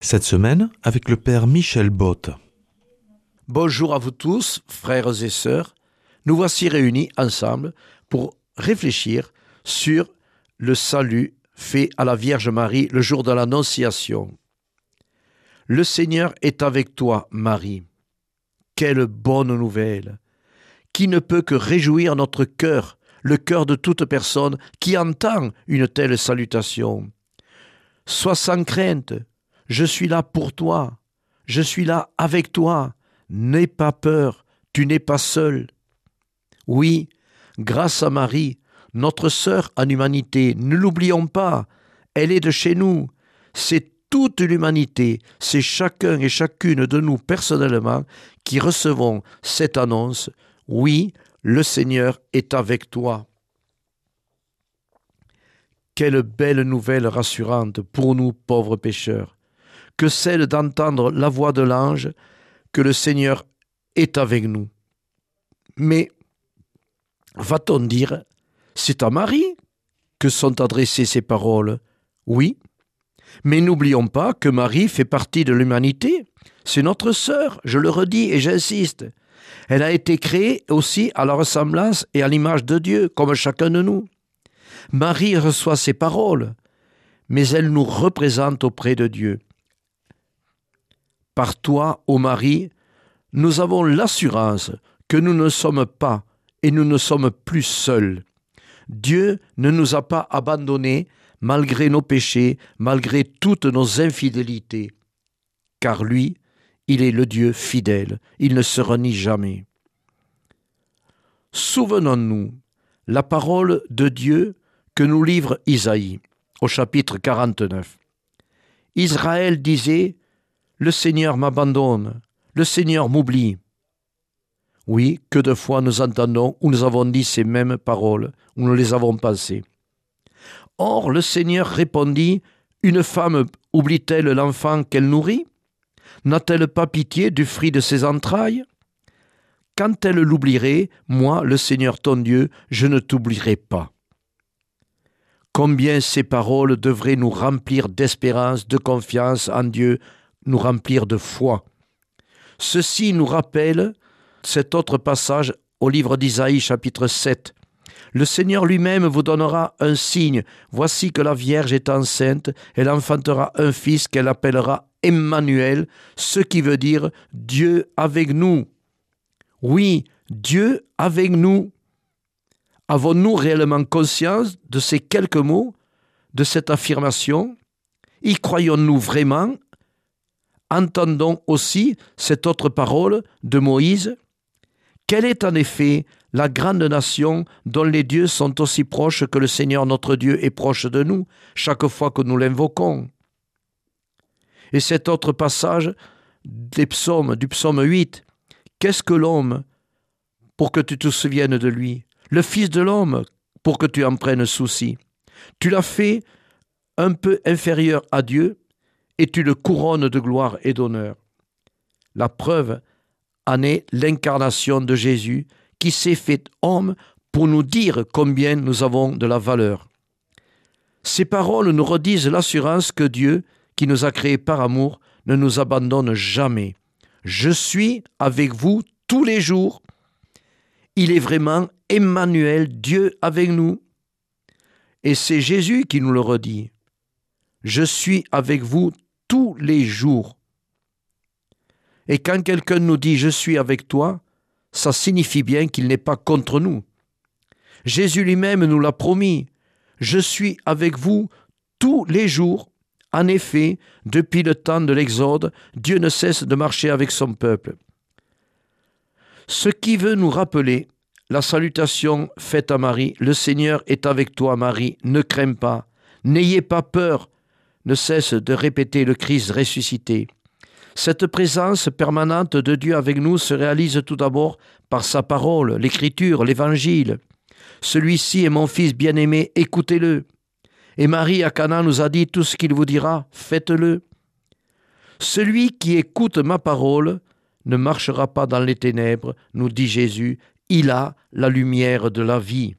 Cette semaine, avec le Père Michel Botte. Bonjour à vous tous, frères et sœurs. Nous voici réunis ensemble pour réfléchir sur le salut fait à la Vierge Marie le jour de l'Annonciation. Le Seigneur est avec toi, Marie. Quelle bonne nouvelle! Qui ne peut que réjouir notre cœur, le cœur de toute personne qui entend une telle salutation. Sois sans crainte, je suis là pour toi, je suis là avec toi. N'aie pas peur, tu n'es pas seul. Oui, grâce à Marie, notre sœur en humanité, ne l'oublions pas, elle est de chez nous. C'est toute l'humanité, c'est chacun et chacune de nous personnellement qui recevons cette annonce. Oui, le Seigneur est avec toi. Quelle belle nouvelle rassurante pour nous pauvres pécheurs, que celle d'entendre la voix de l'ange, que le Seigneur est avec nous. Mais va-t-on dire, c'est à Marie que sont adressées ces paroles? Oui, mais n'oublions pas que Marie fait partie de l'humanité. C'est notre sœur, je le redis et j'insiste. Elle a été créée aussi à la ressemblance et à l'image de Dieu, comme chacun de nous. Marie reçoit ces paroles, mais elle nous représente auprès de Dieu. Par toi, ô Marie, nous avons l'assurance que nous ne sommes pas et nous ne sommes plus seuls. Dieu ne nous a pas abandonnés malgré nos péchés, malgré toutes nos infidélités. Car lui, il est le Dieu fidèle, il ne se renie jamais. Souvenons-nous la parole de Dieu que nous livre Isaïe au chapitre 49. Israël disait « Le Seigneur m'abandonne, le Seigneur m'oublie ». Oui, que de fois nous entendons ou nous avons dit ces mêmes paroles, ou nous les avons pensées. Or, le Seigneur répondit, « Une femme oublie-t-elle l'enfant qu'elle nourrit? N'a-t-elle pas pitié du fruit de ses entrailles? Quand elle l'oublierait, moi, le Seigneur ton Dieu, je ne t'oublierai pas. » Combien ces paroles devraient nous remplir d'espérance, de confiance en Dieu, nous remplir de foi. Ceci nous rappelle cet autre passage au livre d'Isaïe chapitre 7. Le Seigneur lui-même vous donnera un signe. Voici que la Vierge est enceinte, elle enfantera un fils qu'elle appellera Emmanuel, ce qui veut dire Dieu avec nous. Oui, Dieu avec nous. Avons-nous réellement conscience de ces quelques mots, de cette affirmation? Y croyons-nous vraiment? Entendons aussi cette autre parole de Moïse. Quelle est en effet la grande nation dont les dieux sont aussi proches que le Seigneur notre Dieu est proche de nous chaque fois que nous l'invoquons? Et cet autre passage du psaume 8. Qu'est-ce que l'homme pour que tu te souviennes de lui? Le Fils de l'homme pour que tu en prennes souci. Tu l'as fait un peu inférieur à Dieu et tu le couronnes de gloire et d'honneur. La preuve en est l'incarnation de Jésus qui s'est fait homme pour nous dire combien nous avons de la valeur. Ces paroles nous redisent l'assurance que Dieu, qui nous a créés par amour, ne nous abandonne jamais. Je suis avec vous tous les jours. Il est vraiment Emmanuel, Dieu avec nous. Et c'est Jésus qui nous le redit. Je suis avec vous tous les jours. Et quand quelqu'un nous dit « je suis avec toi », ça signifie bien qu'il n'est pas contre nous. Jésus lui-même nous l'a promis. Je suis avec vous tous les jours. En effet, depuis le temps de l'Exode, Dieu ne cesse de marcher avec son peuple. Ce qui veut nous rappeler la salutation faite à Marie, « Le Seigneur est avec toi, Marie, ne crains pas, n'ayez pas peur », ne cesse de répéter le Christ ressuscité. Cette présence permanente de Dieu avec nous se réalise tout d'abord par sa parole, l'Écriture, l'Évangile. Celui-ci est mon Fils bien-aimé, écoutez-le. Et Marie à Cana nous a dit tout ce qu'il vous dira, faites-le. Celui qui écoute ma parole ne marchera pas dans les ténèbres, nous dit Jésus, il a la lumière de la vie.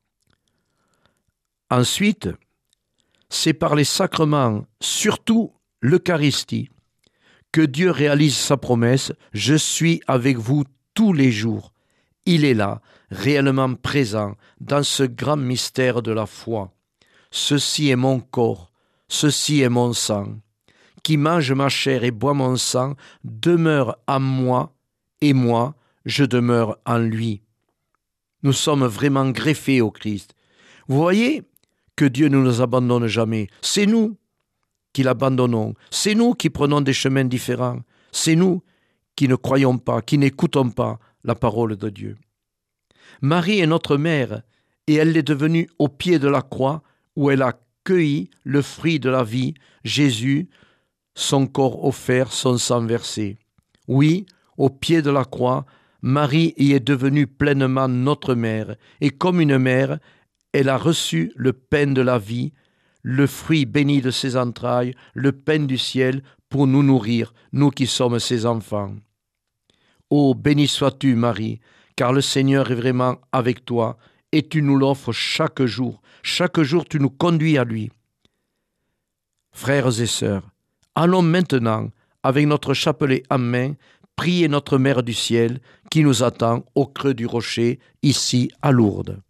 Ensuite, c'est par les sacrements, surtout l'Eucharistie, que Dieu réalise sa promesse, je suis avec vous tous les jours. Il est là, réellement présent, dans ce grand mystère de la foi. Ceci est mon corps, ceci est mon sang. Qui mange ma chair et boit mon sang demeure en moi, et moi, je demeure en lui. Nous sommes vraiment greffés au Christ. Vous voyez que Dieu ne nous abandonne jamais. C'est nous qui l'abandonnons. C'est nous qui prenons des chemins différents. C'est nous qui ne croyons pas, qui n'écoutons pas la parole de Dieu. Marie est notre mère et elle l'est devenue au pied de la croix où elle a cueilli le fruit de la vie, Jésus, son corps offert, son sang versé. Oui, au pied de la croix, Marie y est devenue pleinement notre mère et comme une mère, elle a reçu le pain de la vie, le fruit béni de ses entrailles, le pain du ciel pour nous nourrir, nous qui sommes ses enfants. Ô béni sois-tu, Marie, car le Seigneur est vraiment avec toi et tu nous l'offres chaque jour. Chaque jour, tu nous conduis à lui. Frères et sœurs, allons maintenant, avec notre chapelet en main, prier notre Mère du ciel qui nous attend au creux du rocher, ici à Lourdes.